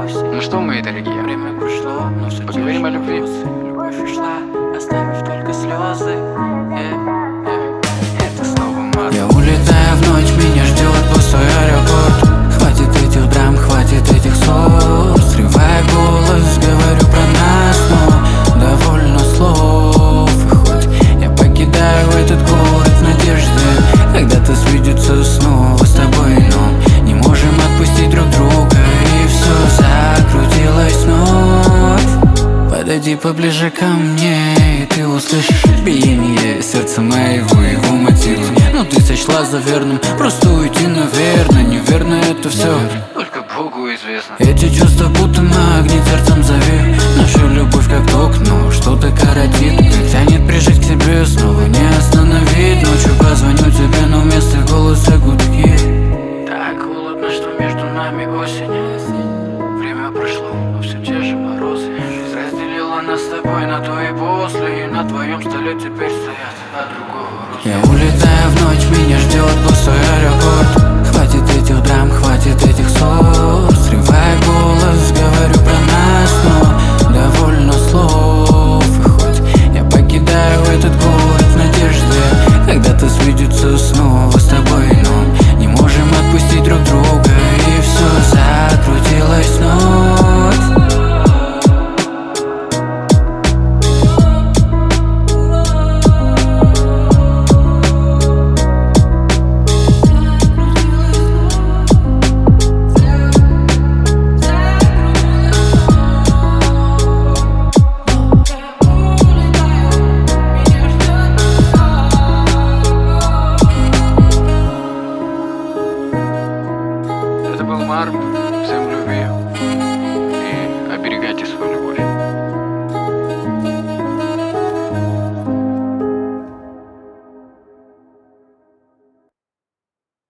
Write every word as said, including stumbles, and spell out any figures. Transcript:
Ну что, мои дорогие, Время прошло, но все поговорим о любви. Любовь ушла, оставив только слезы. э, э. Это снова мат. Я улетаю в ночь, меня ждет пустой аэропорт. Хватит этих драм, хватит этих ссор. Срывая голос, говорю про нас, но довольно слов. И хоть я покидаю этот город в надежде когда-то свидеться снова с тобой, но не можем отпустить друг друга, и все закрутилось вновь. Подойди поближе ко мне, и ты услышишь биение сердца моего, его мотивы. Но ты сочла за верным просто уйти, наверное. Неверно это все, Только Богу известно. эти чувства будто магнит, сердцем зови. Нашу любовь как ток, но что-то коротит. Тянет прижать к себе, снова не остановить. Ночью позвоню тебе, но вместо голоса гудки. Так холодно, что между нами осень. Время прошло, но все те же морозы. Жизнь разделила нас с тобой на то и после. И на твоем столе теперь стоят от другого роста. Я улетаю в ночь, меня ждет пустой аэропорт. Хватит этих драм, хватит этих ссор. Срывая голос, говорю про нас, но довольно слов. И хоть я покидаю этот город в надежде когда-то свидеться снова с тобой, но не можем отпустить друг друга, и все закрутилось вновь. Это был Марк, всем любви.